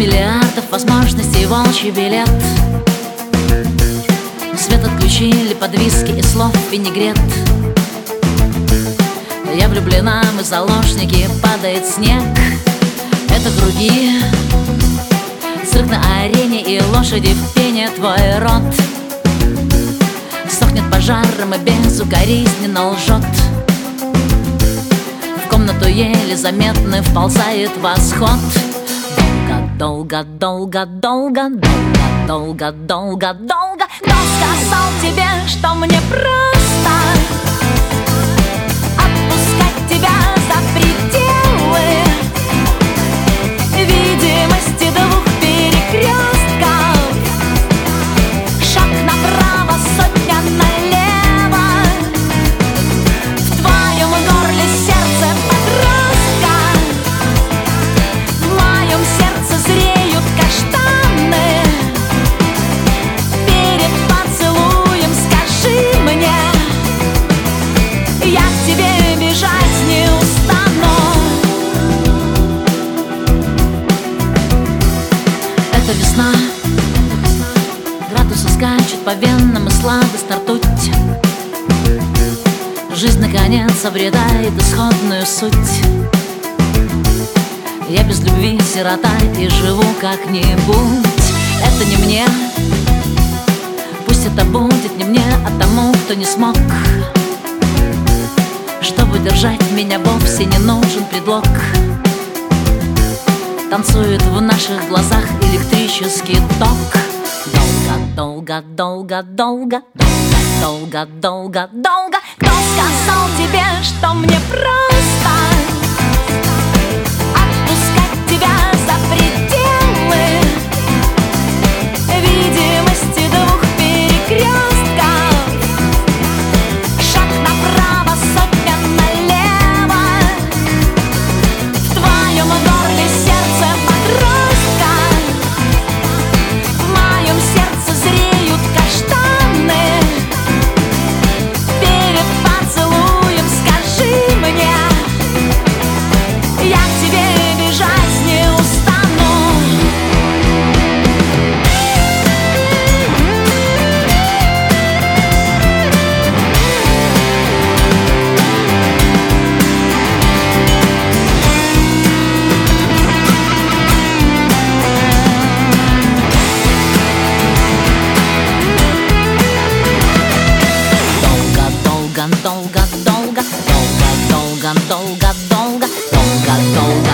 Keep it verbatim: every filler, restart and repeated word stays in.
миллиардов возможностей волчий билет. Свет отключили под виски и слов винегрет. Я влюблена, мы заложники, падает снег. Это круги, цирк на арене и лошади в пене. Твой рот сохнет пожаром и безукоризненно лжет. В комнату еле заметно вползает восход. Долго, долго, долго, долго, долго, долго, долго. Кто сказал тебе, что мне просто отпускать тебя за пределы видимости двух перекрестков? Шаг направо, сотня налево. В твоем горле сердце подростка, в моем сердце зреют каштаны. Перед поцелуем скажи мне, я к тебе бежать не устану. Это весна, градусы скачут по венам и сладостно ртуть. Жизнь наконец обретает исходную суть. Я без любви сирота и живу как-нибудь. Это не мне, пусть это будет не мне, а тому, кто не смог. Чтобы держать меня, вовсе не нужен предлог. Танцует в наших глазах электрический ток. Долго, долго, долго, долго, долго, долго, долго. Кто сказал тебе, что мне просто отпускать тебя за пределы видимости двух перекрестков? Шаг направо, сотня налево. В твоем горле сердце подростка, в моем сердце зреют каштаны. Перед поцелуем скажи мне, я к тебе бежать не устану. Долго, долго, долго, долго, долго, долго, долго, долго, долго.